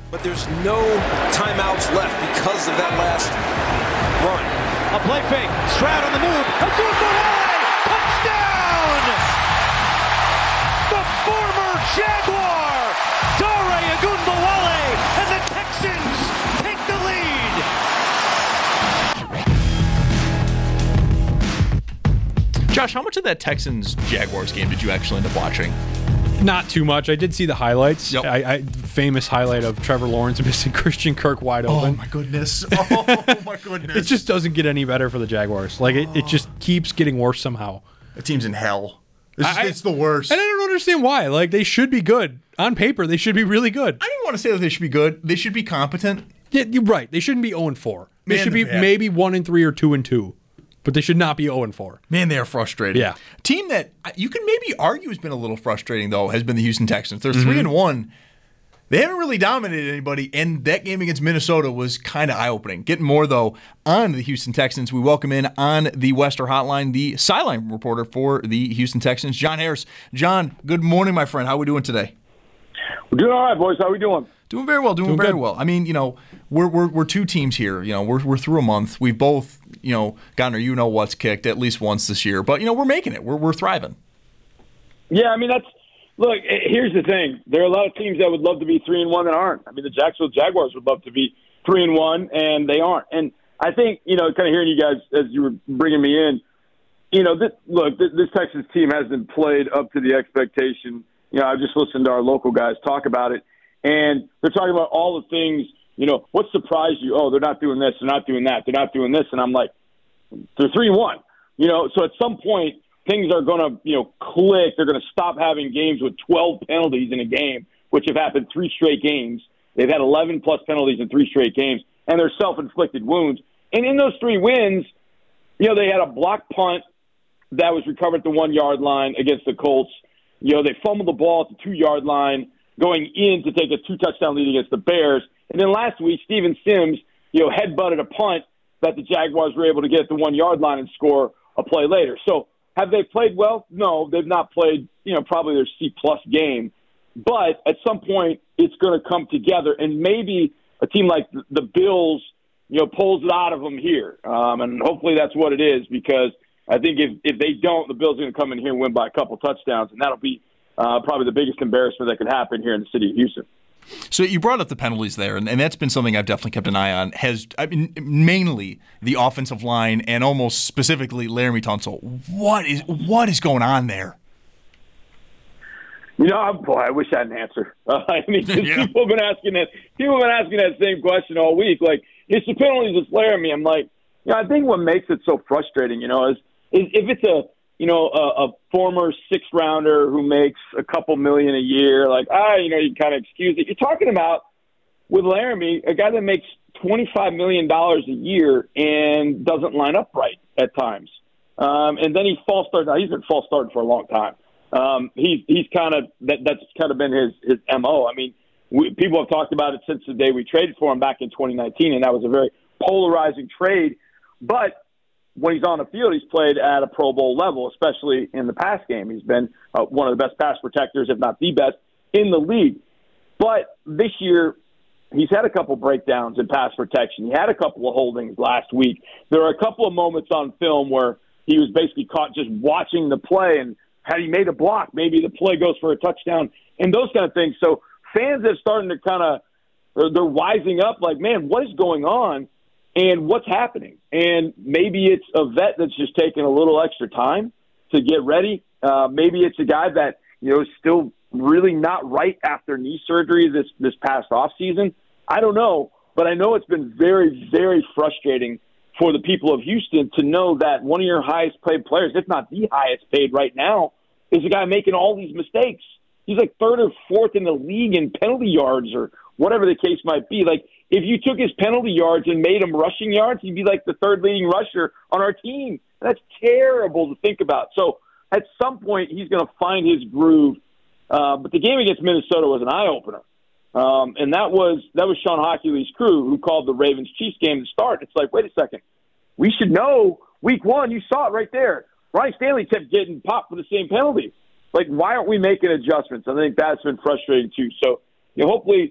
But there's no timeouts left because of that last run. A play fake. Stroud on the move. Ogunbowale! Touchdown! The former Jaguar, Dare Ogunbowale, and the Texans take the lead. Josh, how much of that Texans-Jaguars game did you actually end up watching? Not too much. I did see the highlights. Yep. Famous highlight of Trevor Lawrence missing Christian Kirk wide open. Oh, my goodness. Oh, my goodness. It just doesn't get any better for the Jaguars. Like, it just keeps getting worse somehow. The team's in hell. It's the worst. And I don't understand why. Like, they should be good. On paper, they should be really good. I didn't want to say that they should be good. They should be competent. Yeah, you're right. They shouldn't be 0-4. They should be maybe 1-3 or 2-2. But they should not be 0-4. Man, they are frustrating. Yeah. Team that you can maybe argue has been a little frustrating, though, has been the Houston Texans. They're 3-1. They haven't really dominated anybody, and that game against Minnesota was kind of eye-opening. Getting more, though, on the Houston Texans. We welcome in on the Wester Hotline the sideline reporter for the Houston Texans, John Harris. John, good morning, my friend. How are we doing today? We're doing all right, boys. How are we doing? Doing very well. Doing very well. I mean, we're two teams here. We're through a month. We've both, gotten our what's kicked at least once this year. But we're making it. We're thriving. Yeah, I mean look. Here's the thing. There are a lot of teams that would love to be 3-1 that aren't. I mean, the Jacksonville Jaguars would love to be 3-1 and they aren't. And I think kind of hearing you guys as you were bringing me in, this Texans team hasn't played up to the expectation. I just listened to our local guys talk about it. And they're talking about all the things, what surprised you? Oh, they're not doing this. They're not doing that. They're not doing this. And I'm like, they're 3-1. So at some point, things are going to, click. They're going to stop having games with 12 penalties in a game, which have happened 3 straight games. They've had 11-plus penalties in 3 straight games, and they're self-inflicted wounds. And in those 3 wins, they had a block punt that was recovered at the 1-yard line against the Colts. They fumbled the ball at the 2-yard line, going in to take a 2-touchdown lead against the Bears. And then last week, Steven Sims, headbutted a punt that the Jaguars were able to get at the 1-yard line and score a play later. So have they played well? No, they've not played, probably their C-plus game. But at some point, it's going to come together. And maybe a team like the Bills, pulls it out of them here. And hopefully that's what it is, because I think if they don't, the Bills are going to come in here and win by a couple touchdowns, and that'll be probably the biggest embarrassment that could happen here in the city of Houston. So you brought up the penalties there, and that's been something I've definitely kept an eye on. Mainly the offensive line and almost specifically Laremy Tunsil. What is going on there? I wish I had an answer. People have been asking that. People have been asking that same question all week. Like, it's the penalties with Laremy. I'm like, I think what makes it so frustrating, is if it's a former 6th rounder who makes a couple million a year, like, you kind of excuse it. You're talking about, with Laremy, a guy that makes $25 million a year and doesn't line up right at times. And then he false started. Now, he's been false starting for a long time. He's kind of, that's kind of been his MO. I mean, people have talked about it since the day we traded for him back in 2019, and that was a very polarizing trade. But when he's on the field, he's played at a Pro Bowl level, especially in the pass game. He's been one of the best pass protectors, if not the best, in the league. But this year, he's had a couple breakdowns in pass protection. He had a couple of holdings last week. There are a couple of moments on film where he was basically caught just watching the play, and had he made a block, maybe the play goes for a touchdown, and those kind of things. So fans are starting to they're wising up like, man, what is going on? And what's happening? And maybe it's a vet that's just taking a little extra time to get ready. Maybe it's a guy that, is still really not right after knee surgery this past offseason. I don't know, but I know it's been very, very frustrating for the people of Houston to know that one of your highest paid players, if not the highest paid right now, is a guy making all these mistakes. He's like 3rd or 4th in the league in penalty yards or whatever the case might be. Like, if you took his penalty yards and made him rushing yards, he'd be like the 3rd leading rusher on our team. That's terrible to think about. So at some point, he's going to find his groove. But the game against Minnesota was an eye-opener. And that was Sean Hochuley's crew who called the Ravens-Chiefs game to start. It's like, wait a second. We should know week 1. You saw it right there. Ronnie Stanley kept getting popped for the same penalty. Like, why aren't we making adjustments? I think that's been frustrating, too. So, hopefully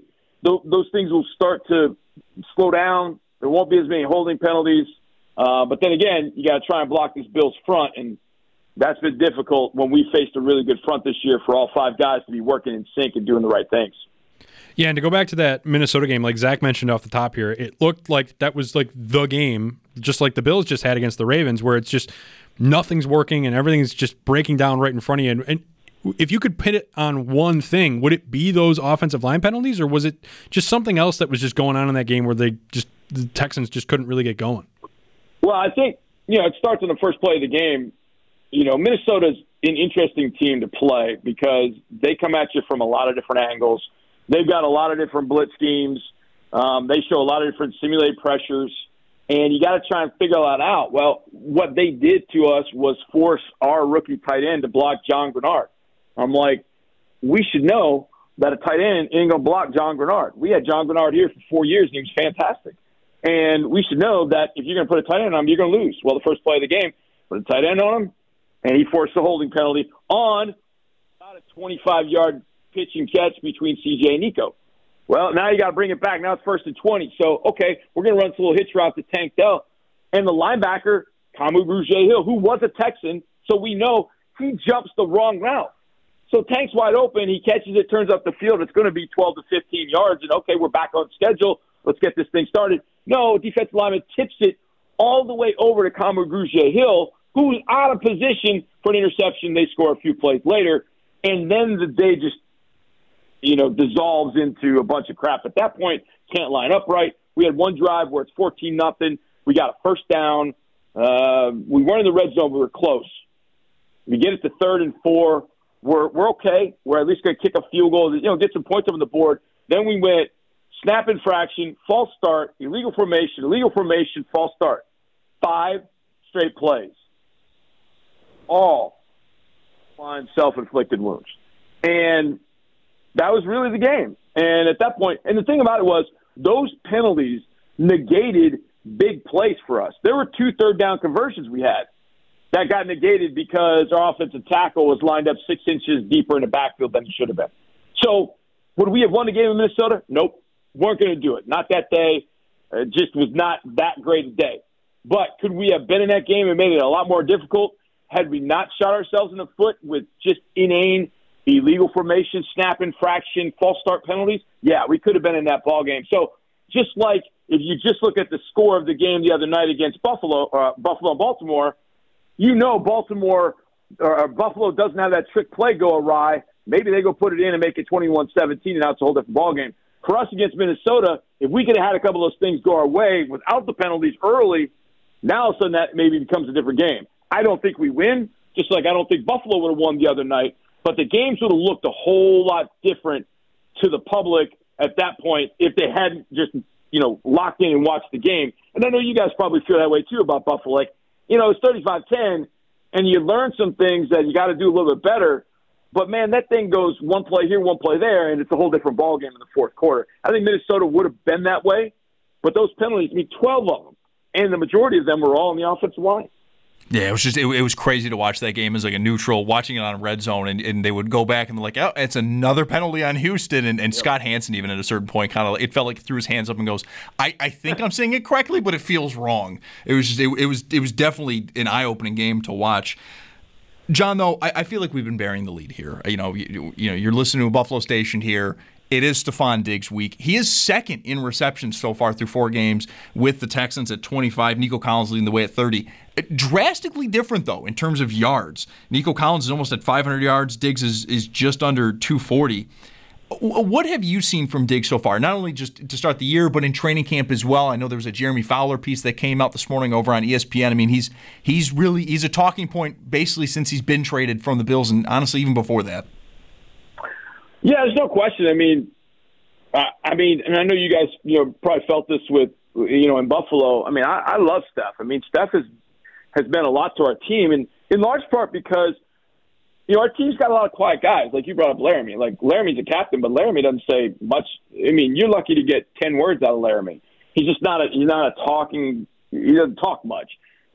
those things will start to slow down. There won't be as many holding penalties. But then again, you got to try and block this Bills front, and that's been difficult when we faced a really good front this year for all five guys to be working in sync and doing the right things. Yeah, and to go back to that Minnesota game, like Zach mentioned off the top here, it looked like that was like the game, just like the Bills just had against the Ravens, where it's just nothing's working and everything's just breaking down right in front of you. And if you could pin it on one thing, would it be those offensive line penalties, or was it just something else that was just going on in that game where the Texans just couldn't really get going? Well, I think, it starts on the first play of the game. Minnesota's an interesting team to play because they come at you from a lot of different angles. They've got a lot of different blitz schemes. They show a lot of different simulated pressures, and you got to try and figure that out. Well, what they did to us was force our rookie tight end to block John Grenard. I'm like, we should know that a tight end ain't going to block John Grenard. We had John Grenard here for 4 years, and he was fantastic. And we should know that if you're going to put a tight end on him, you're going to lose. Well, the first play of the game, put a tight end on him, and he forced a holding penalty on about a 25-yard pitch and catch between CJ and Nico. Well, now you got to bring it back. Now it's 1st and 20. So, okay, we're going to run this little hitch route to Tank Dell. And the linebacker, Kamu Grugier-Hill, who was a Texan, so we know he jumps the wrong route. So Tank's wide open. He catches it, turns up the field. It's going to be 12 to 15 yards. And, okay, we're back on schedule. Let's get this thing started. No, defensive lineman tips it all the way over to Kamu Grugier-Hill, who's out of position for an interception. They score a few plays later. And then the day just, dissolves into a bunch of crap. At that point, can't line up right. We had one drive where it's 14-0. We got a first down. We weren't in the red zone. We were close. We get it to 3rd and 4. We're okay. We're at least going to kick a field goal, get some points up on the board. Then we went snap infraction, false start, illegal formation, false start. 5 straight plays. All on self-inflicted wounds. And that was really the game. And at that point, and the thing about it was, those penalties negated big plays for us. There were 2 third-down conversions we had that got negated because our offensive tackle was lined up 6 inches deeper in the backfield than he should have been. So would we have won the game in Minnesota? Nope. Weren't going to do it. Not that day. It just was not that great a day. But could we have been in that game and made it a lot more difficult had we not shot ourselves in the foot with just inane illegal formation, snap infraction, false start penalties? Yeah, we could have been in that ball game. So just like if you just look at the score of the game the other night against Buffalo and Baltimore, Buffalo doesn't have that trick play go awry. Maybe they go put it in and make it 21-17, and now it's a whole different ball game. For us against Minnesota, if we could have had a couple of those things go our way without the penalties early, now all of a sudden that maybe becomes a different game. I don't think we win, just like I don't think Buffalo would have won the other night. But the games would have looked a whole lot different to the public at that point if they hadn't just, locked in and watched the game. And I know you guys probably feel that way too about Buffalo. Like, it's 35-10, and you learn some things that you got to do a little bit better. But, man, that thing goes one play here, one play there, and it's a whole different ballgame in the fourth quarter. I think Minnesota would have been that way, but those penalties, 12 of them, and the majority of them were all on the offensive line. Yeah, it was crazy to watch that game as like a neutral, watching it on Red Zone, and they would go back and they're like, oh, it's another penalty on Houston, and Scott Hansen even at a certain point it felt like he threw his hands up and goes, I think I'm saying it correctly, but it feels wrong. It was definitely an eye-opening game to watch. John, though, I feel like we've been bearing the lead here. You're listening to a Buffalo station here. It is Stefon Diggs' week. He is second in receptions so far through 4 games with the Texans at 25. Nico Collins leading the way at 30. Drastically different, though, in terms of yards. Nico Collins is almost at 500 yards. Diggs is just under 240. What have you seen from Diggs so far? Not only just to start the year, but in training camp as well. I know there was a Jeremy Fowler piece that came out this morning over on ESPN. I mean, he's a talking point basically since he's been traded from the Bills, and honestly, even before that. Yeah, there's no question. I mean, and I know you guys, probably felt this with, in Buffalo. I mean, I love Steph. I mean, Steph has been a lot to our team, and in large part because, our team's got a lot of quiet guys. Like you brought up Laramie. Like Laramie's a captain, but Laramie doesn't say much. I mean, you're lucky to get 10 words out of Laramie. He's just not a talking. He doesn't talk much.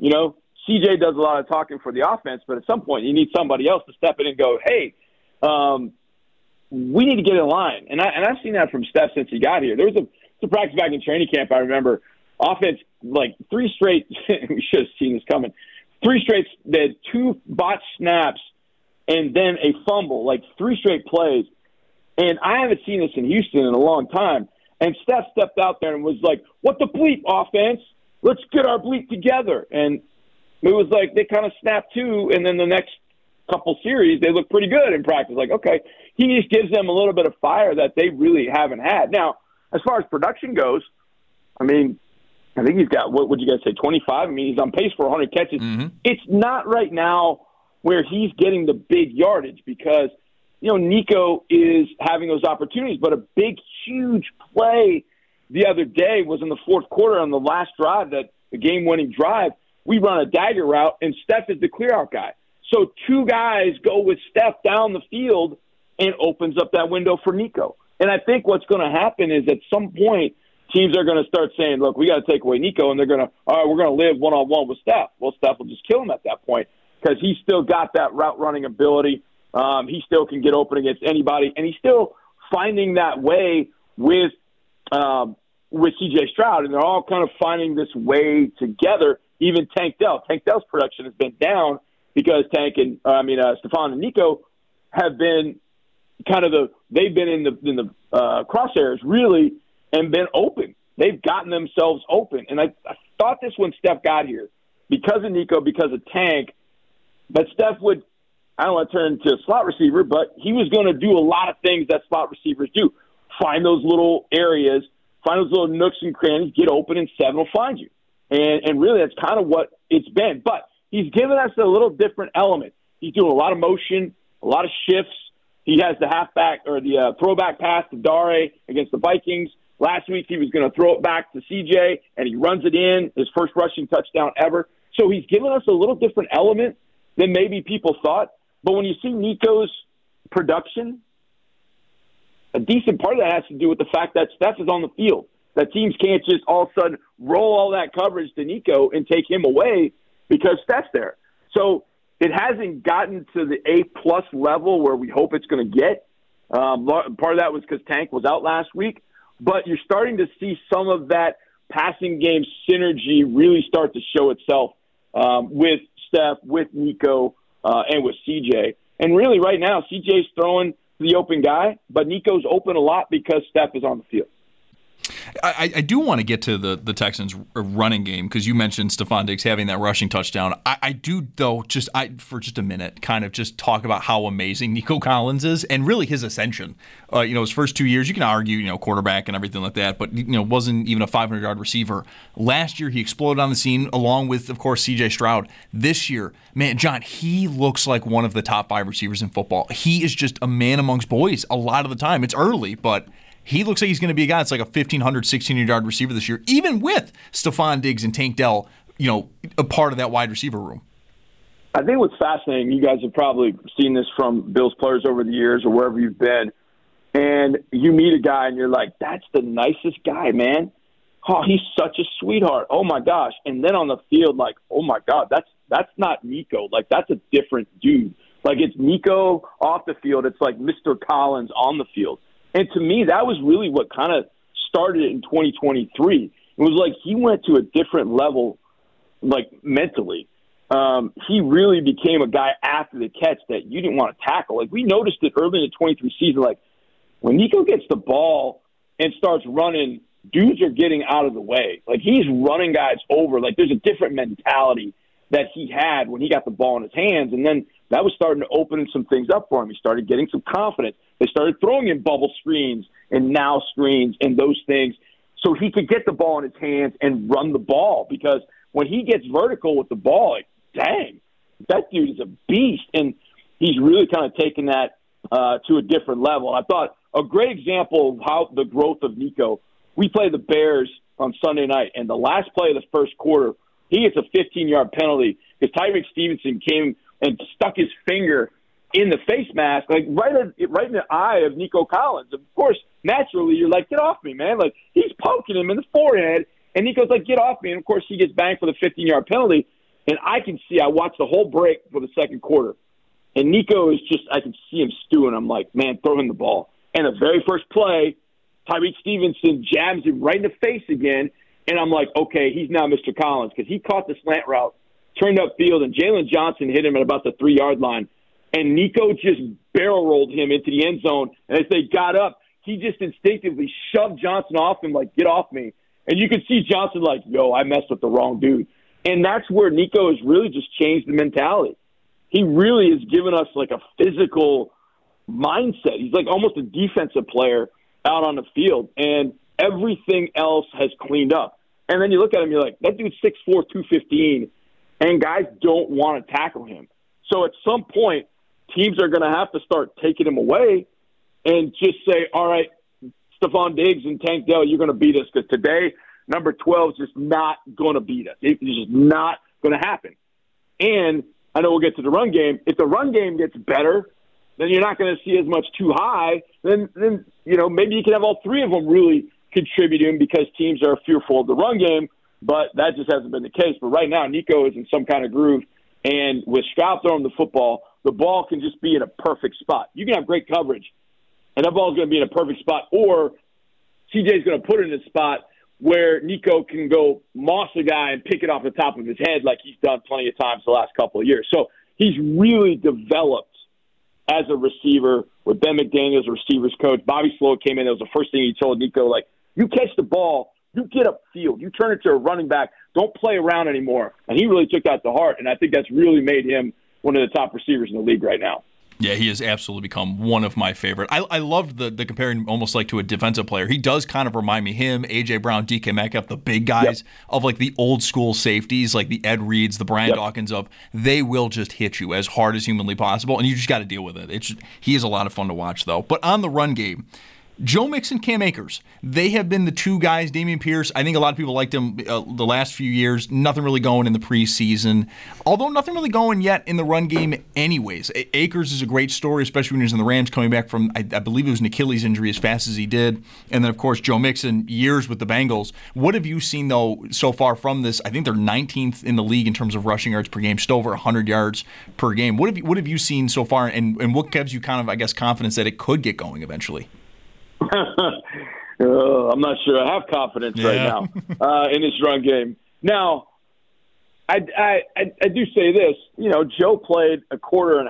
CJ does a lot of talking for the offense, but at some point you need somebody else to step in and go, hey, we need to get in line. And I've seen that from Steph since he got here. There was a practice back in training camp, I remember, offense, like 3 straight, we should have seen this coming, 3 straight, they had 2 botched snaps and then a fumble, like 3 straight plays. And I haven't seen this in Houston in a long time. And Steph stepped out there and was like, what the bleep, offense? Let's get our bleep together. And it was like they kind of snapped to, and then the next couple series, they look pretty good in practice. Like, okay, he just gives them a little bit of fire that they really haven't had. Now, as far as production goes, I mean, I think he's got, what would you guys say, 25? I mean, he's on pace for 100 catches. Mm-hmm. It's not right now where he's getting the big yardage because, you know, Nico is having those opportunities. But a big, huge play the other day was in the fourth quarter on the last drive, that the game-winning drive. We run a dagger route, and Steph is the clear-out guy. So 2 guys go with Steph down the field and opens up that window for Nico. And I think what's going to happen is at some point teams are going to start saying, look, we got to take away Nico, and they're going to, all right, we're going to live one-on-one with Steph. Well, Steph will just kill him at that point because he's still got that route-running ability. He still can get open against anybody, and he's still finding that way with C.J. Stroud, and they're all kind of finding this way together. Even Tank Dell. Tank Dell's production has been down because Stephon and Nico have been kind of they've been in the crosshairs really and been open. They've gotten themselves open, and I thought this when Steph got here because of Nico, because of Tank, but Steph would, I don't want to turn into a slot receiver, but he was going to do a lot of things that slot receivers do. Find those little areas, find those little nooks and crannies, get open, and Seven will find you. And really, that's kind of what it's been. But he's given us a little different element. He's doing a lot of motion, a lot of shifts. He has the halfback or the throwback pass to Dare against the Vikings. Last week, he was going to throw it back to CJ, and he runs it in, his first rushing touchdown ever. So he's given us a little different element than maybe people thought. But when you see Nico's production, a decent part of that has to do with the fact that Steph is on the field. That teams can't just all of a sudden roll all that coverage to Nico and take him away because Steph's there. So it hasn't gotten to the A+ level where we hope it's going to get. Part of that was because Tank was out last week. But you're starting to see some of that passing game synergy really start to show itself with Steph, with Nico, and with CJ. And really right now, CJ's throwing the open guy, but Nico's open a lot because Steph is on the field. I do want to get to the Texans' running game because you mentioned Stephon Diggs having that rushing touchdown. I do, though, for just a minute, kind of just talk about how amazing Nico Collins is and really his ascension. His first 2 years, you can argue, quarterback and everything like that, but, wasn't even a 500-yard receiver. Last year, he exploded on the scene along with, of course, C.J. Stroud. This year, man, John, he looks like one of the top 5 receivers in football. He is just a man amongst boys a lot of the time. It's early, but he looks like he's going to be a guy that's like a 1,500, 1,600-yard receiver this year, even with Stephon Diggs and Tank Dell, a part of that wide receiver room. I think what's fascinating, you guys have probably seen this from Bills players over the years or wherever you've been, and you meet a guy and you're like, that's the nicest guy, man. Oh, he's such a sweetheart. Oh, my gosh. And then on the field, like, oh, my God, that's not Nico. Like, that's a different dude. Like, it's Nico off the field. It's like Mr. Collins on the field. And to me, that was really what kind of started it in 2023. It was like he went to a different level, like mentally. He really became a guy after the catch that you didn't want to tackle. Like we noticed it early in the 23 season. Like when Nico gets the ball and starts running, dudes are getting out of the way. Like he's running guys over. Like there's a different mentality that he had when he got the ball in his hands. And then that was starting to open some things up for him. He started getting some confidence. They started throwing in bubble screens and now screens and those things so he could get the ball in his hands and run the ball. Because when he gets vertical with the ball, like, dang, that dude is a beast. And he's really kind of taken that to a different level. I thought a great example of how the growth of Nico, we play the Bears on Sunday night, and the last play of the first quarter, he gets a 15-yard penalty because Tyreek Stevenson came and stuck his finger in the face mask, like right in the eye of Nico Collins. Of course, naturally, you're like, get off me, man. Like, he's poking him in the forehead, and Nico's like, get off me. And, of course, he gets banged for the 15-yard penalty. And I watched the whole break for the second quarter. And Nico is just, I can see him stewing. I'm like, man, throw him the ball. And the very first play, Tyreek Stevenson jabs him right in the face again. And I'm like, okay, he's now Mr. Collins, because he caught the slant route, turned upfield, and Jalen Johnson hit him at about the 3-yard line. And Nico just barrel rolled him into the end zone. And as they got up, he just instinctively shoved Johnson off him, like, get off me. And you could see Johnson like, yo, I messed with the wrong dude. And that's where Nico has really just changed the mentality. He really has given us like a physical mindset. He's like almost a defensive player out on the field. And everything else has cleaned up. And then you look at him, you're like, that dude's 6'4", 215, and guys don't want to tackle him. So at some point, teams are going to have to start taking him away and just say, all right, Stephon Diggs and Tank Dell, you're going to beat us, because today, number 12 is just not going to beat us. It's just not going to happen. And I know we'll get to the run game. If the run game gets better, then you're not going to see as much too high. Then maybe you can have all three of them really contributing, because teams are fearful of the run game, but that just hasn't been the case. But right now, Nico is in some kind of groove, and with Stroud throwing the football, the ball can just be in a perfect spot. You can have great coverage, and that ball's going to be in a perfect spot, or CJ's going to put it in a spot where Nico can go moss a guy and pick it off the top of his head like he's done plenty of times the last couple of years. So he's really developed as a receiver with Ben McDaniels, a receivers coach. Bobby Slowick came in. That was the first thing he told Nico, like, you catch the ball, you get upfield, you turn it to a running back, don't play around anymore. And he really took that to heart, and I think that's really made him one of the top receivers in the league right now. Yeah, he has absolutely become one of my favorite. I loved the comparing almost like to a defensive player. He does kind of remind me, him, A.J. Brown, DK Metcalf, the big guys of like the old school safeties, like the Ed Reeds, the Brian Dawkins of, they will just hit you as hard as humanly possible, and you just got to deal with it. He is a lot of fun to watch, though. But on the run game, Joe Mixon, Cam Akers, they have been the two guys. Damian Pierce, I think a lot of people liked him the last few years. Nothing really going in the preseason. Although nothing really going yet in the run game anyways. Akers is a great story, especially when he was in the Rams, coming back from, I believe it was an Achilles injury, as fast as he did. And then, of course, Joe Mixon, years with the Bengals. What have you seen, though, so far from this? I think they're 19th in the league in terms of rushing yards per game, still over 100 yards per game. What have you seen so far, and what gives you kind of, I guess, confidence that it could get going eventually? I'm not sure I have confidence right now in this run game. Now, I do say this. Joe played a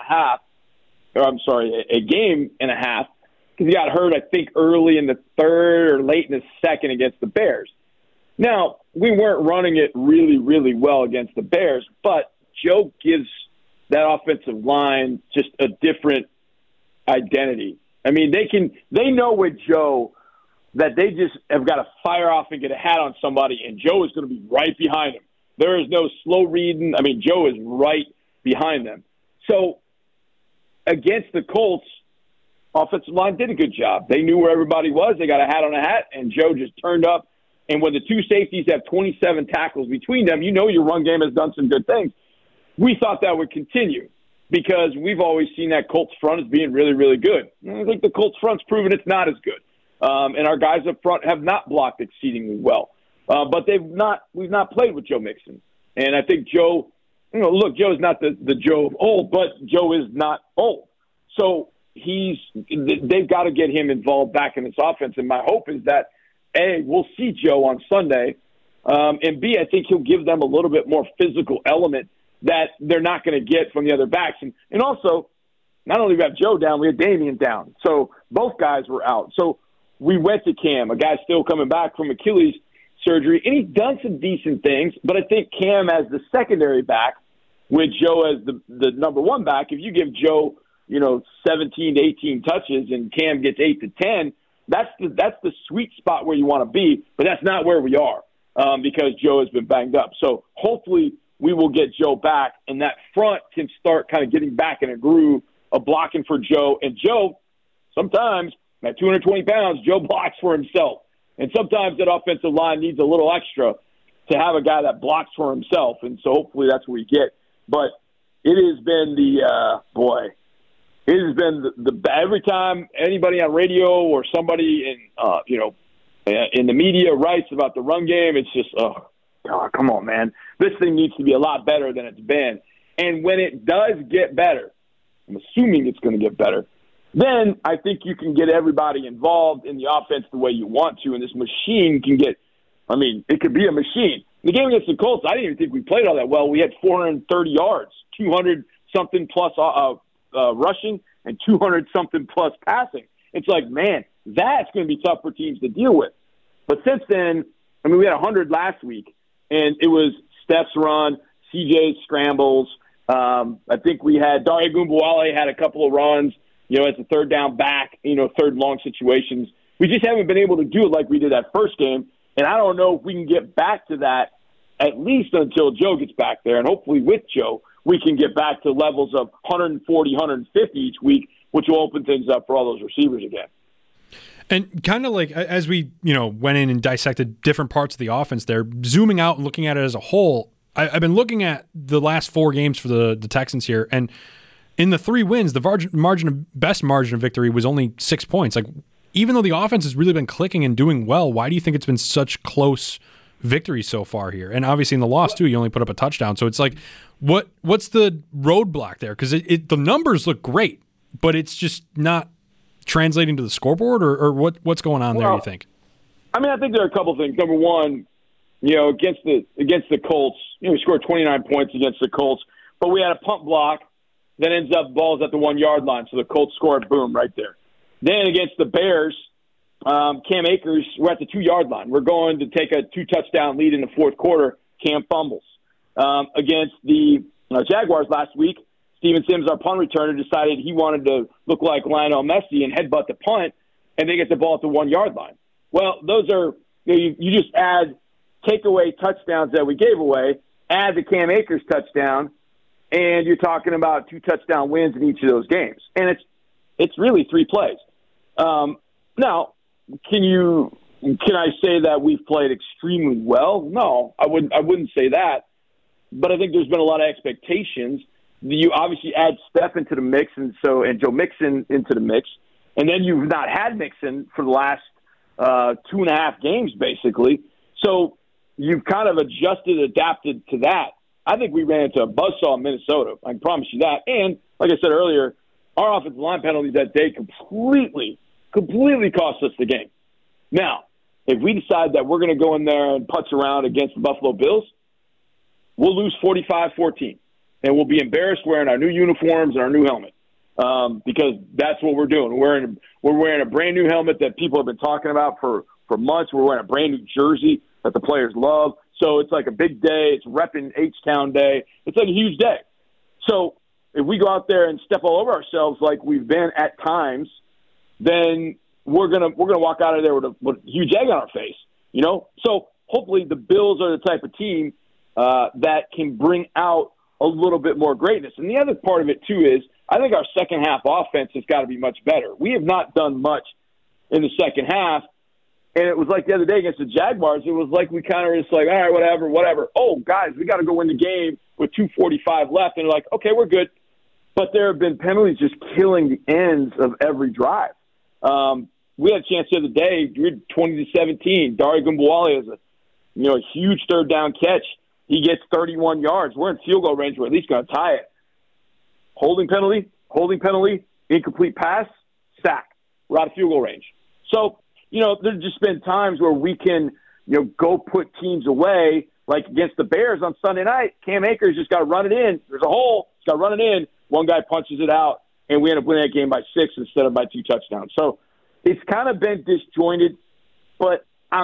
game and a half, because he got hurt, I think, early in the third or late in the second against the Bears. Now, we weren't running it really, really well against the Bears, but Joe gives that offensive line just a different identity. I mean, they know with Joe that they just have got to fire off and get a hat on somebody, and Joe is going to be right behind him. There is no slow reading. I mean, Joe is right behind them. So against the Colts, offensive line did a good job. They knew where everybody was. They got a hat on a hat, and Joe just turned up. And when the two safeties have 27 tackles between them, your run game has done some good things. We thought that would continue, because we've always seen that Colts front as being really, really good. I think the Colts front's proven it's not as good. And our guys up front have not blocked exceedingly well. But we've not played with Joe Mixon. And I think Joe, Joe's not the Joe of old, but Joe is not old. So they've got to get him involved back in this offense. And my hope is that, A, we'll see Joe on Sunday, and B, I think he'll give them a little bit more physical element that they're not going to get from the other backs. And also, not only we have Joe down, we have Damian down. So both guys were out. So we went to Cam, a guy still coming back from Achilles surgery, and he's done some decent things, but I think Cam as the secondary back with Joe as the number one back, if you give Joe, 17 to 18 touches and Cam gets 8 to 10, that's the sweet spot where you want to be, but that's not where we are because Joe has been banged up. So hopefully we will get Joe back, and that front can start kind of getting back in a groove of blocking for Joe. And Joe, sometimes at 220 pounds, Joe blocks for himself. And sometimes that offensive line needs a little extra to have a guy that blocks for himself. And so hopefully that's what we get. But it has been every time anybody on radio or somebody in the media writes about the run game, it's just, oh, God, come on, man. This thing needs to be a lot better than it's been. And when it does get better, I'm assuming it's going to get better. Then I think you can get everybody involved in the offense the way you want to, and this machine can get – I mean, it could be a machine. The game against the Colts, I didn't even think we played all that well. We had 430 yards, 200-something plus rushing, and 200-something plus passing. It's like, man, that's going to be tough for teams to deal with. But since then, I mean, we had 100 last week, and it was Steph's run, CJ's scrambles. I think we had Dare Ogunbowale had a couple of runs, as a third down back, third long situations. We just haven't been able to do it like we did that first game, and I don't know if we can get back to that at least until Joe gets back there, and hopefully with Joe, we can get back to levels of 140, 150 each week, which will open things up for all those receivers again. And kind of like as we, went in and dissected different parts of the offense there, zooming out and looking at it as a whole, I've been looking at the last 4 games for the Texans here, and in the 3 wins, the best margin of victory was only 6 points. Like, even though the offense has really been clicking and doing well, why do you think it's been such close victories so far here? And obviously in the loss too, you only put up a touchdown. So it's like, what's the roadblock there? Because the numbers look great, but it's just not translating to the scoreboard, or what's going on there, you think? I mean, I think there are a couple things. Number one, against the Colts, we scored 29 points against the Colts, but we had a punt block that ends up balls at the 1-yard line, so the Colts scored, boom, right there. Then against the Bears, Cam Akers, we're at the 2-yard line. We're going to take a 2-touchdown lead in the fourth quarter. Cam fumbles. Against the Jaguars last week, Steven Sims, our punt returner, decided he wanted to look like Lionel Messi and headbutt the punt, and they get the ball at the 1-yard line. Well, those are you just take away touchdowns that we gave away, add the Cam Akers touchdown, and you're talking about 2 touchdown wins in each of those games. And it's really 3 plays. Now, can I say that we've played extremely well? No, I wouldn't say that. But I think there's been a lot of expectations. You obviously add Steph into the mix, and Joe Mixon into the mix, and then you've not had Mixon for the last 2.5 games, basically. So you've kind of adapted to that. I think we ran into a buzzsaw in Minnesota. I can promise you that. And like I said earlier, our offensive line penalties that day completely cost us the game. Now, if we decide that we're going to go in there and putz around against the Buffalo Bills, we'll lose 45-14. And we'll be embarrassed wearing our new uniforms and our new helmet, because that's what we're doing. We're wearing a brand new helmet that people have been talking about for months. We're wearing a brand new jersey that the players love. So it's like a big day. It's repping H-Town Day. It's like a huge day. So if we go out there and step all over ourselves like we've been at times, then we're gonna walk out of there with a huge egg on our face. So hopefully the Bills are the type of team that can bring out a little bit more greatness. And the other part of it, too, is I think our second half offense has got to be much better. We have not done much in the second half. And it was like the other day against the Jaguars, it was like we kind of just like, all right, whatever. Oh, guys, we got to go win the game with 2:45 left. And they're like, okay, we're good. But there have been penalties just killing the ends of every drive. We had a chance the other day, we were 20-17. Dare Ogunbowale has a huge third down catch. He gets 31 yards. We're in field goal range. We're at least going to tie it. Holding penalty, incomplete pass, sack. We're out of field goal range. So, there's just been times where we can, go put teams away, like against the Bears on Sunday night. Cam Akers just got to run it in. There's a hole. He's got to run it in. One guy punches it out, and we end up winning that game by 6 instead of by 2 touchdowns. So it's kind of been disjointed, but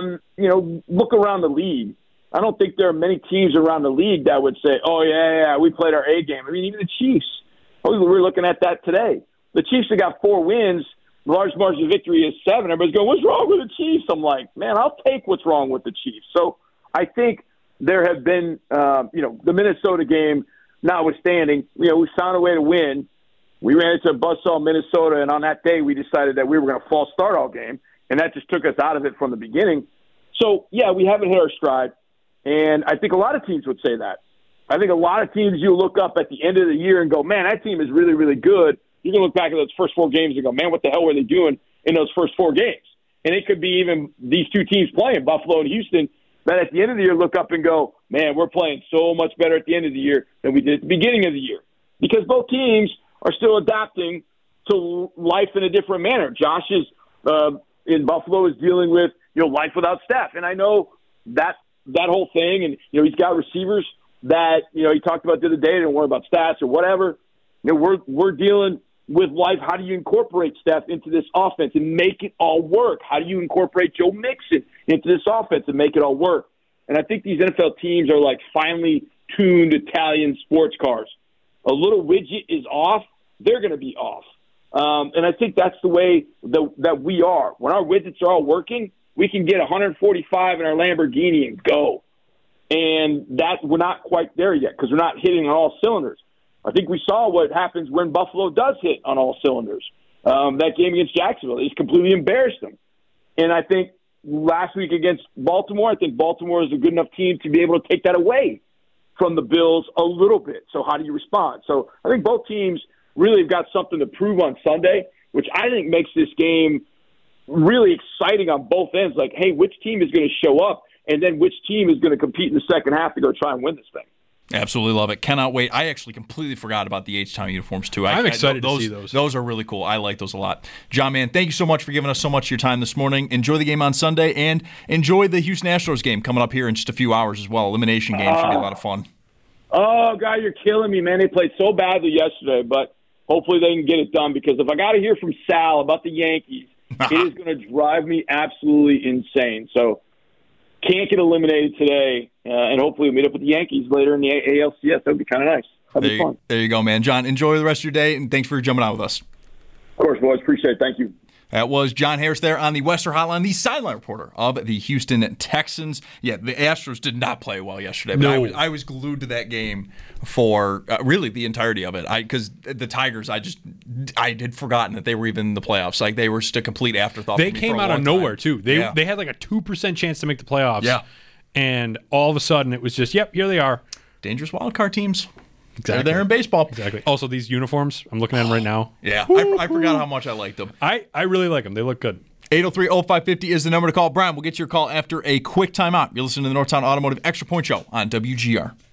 look around the league. I don't think there are many teams around the league that would say, oh, yeah, we played our A game. I mean, even the Chiefs. We're looking at that today. The Chiefs have got 4 wins. The large margin of victory is 7. Everybody's going, what's wrong with the Chiefs? I'm like, man, I'll take what's wrong with the Chiefs. So I think there have been, the Minnesota game notwithstanding, we found a way to win. We ran into a buzzsaw in Minnesota, and on that day we decided that we were going to false start all game, and that just took us out of it from the beginning. So, yeah, we haven't hit our stride, and I think a lot of teams would say that. I think a lot of teams you look up at the end of the year and go, man, that team is really, really good. You can look back at those first 4 games and go, man, what the hell were they doing in those first 4 games? And it could be even these 2 teams playing, Buffalo and Houston, that at the end of the year look up and go, man, we're playing so much better at the end of the year than we did at the beginning of the year. Because both teams are still adapting to life in a different manner. Josh is in Buffalo is dealing with life without Steph, and I know that whole thing. And he's got receivers that he talked about the other day. Don't worry about stats or whatever. We're dealing with life. How do you incorporate Steph into this offense and make it all work? How do you incorporate Joe Mixon into this offense and make it all work? And I think these NFL teams are like finely tuned Italian sports cars. A little widget is off, they're going to be off. And I think that's the way that we are. When our widgets are all working, we can get 145 in our Lamborghini and go. And that we're not quite there yet because we're not hitting on all cylinders. I think we saw what happens when Buffalo does hit on all cylinders. That game against Jacksonville, they just completely embarrassed them. And I think last week against Baltimore, I think Baltimore is a good enough team to be able to take that away from the Bills a little bit. So how do you respond? So I think both teams really have got something to prove on Sunday, which I think makes this game really exciting on both ends. Like, hey, which team is going to show up, and then which team is going to compete in the second half to go try and win this thing. Absolutely love it. Cannot wait. I actually completely forgot about the H-Town uniforms, too. I'm excited to see those. Those are really cool. I like those a lot. John, man, thank you so much for giving us so much of your time this morning. Enjoy the game on Sunday, and enjoy the Houston Astros game coming up here in just a few hours as well. Elimination game should be a lot of fun. Oh, God, you're killing me, man. They played so badly yesterday, but hopefully they can get it done because if I got to hear from Sal about the Yankees, it is going to drive me absolutely insane. So can't get eliminated today, and hopefully we'll meet up with the Yankees later in the ALCS. That would be kind of nice. That'd be fun. There you go, man. John, enjoy the rest of your day, and thanks for jumping on with us. Of course, boys. Appreciate it. Thank you. That was John Harris there on the Western Hotline, the sideline reporter of the Houston Texans. Yeah, the Astros did not play well yesterday, but I was glued to that game for really the entirety of it. Because the Tigers, I had forgotten that they were even in the playoffs. Like, they were just a complete afterthought. They came out of nowhere, too. They had like a 2% chance to make the playoffs. Yeah. And all of a sudden, it was just, yep, here they are. Dangerous wild card teams. Exactly. They're there in baseball. Exactly. Also, these uniforms, I'm looking at them right now. Yeah, I forgot how much I liked them. I really like them. They look good. 803-0550 is the number to call. Brian, we'll get your call after a quick timeout. You're listening to the Northtown Automotive Extra Point Show on WGR.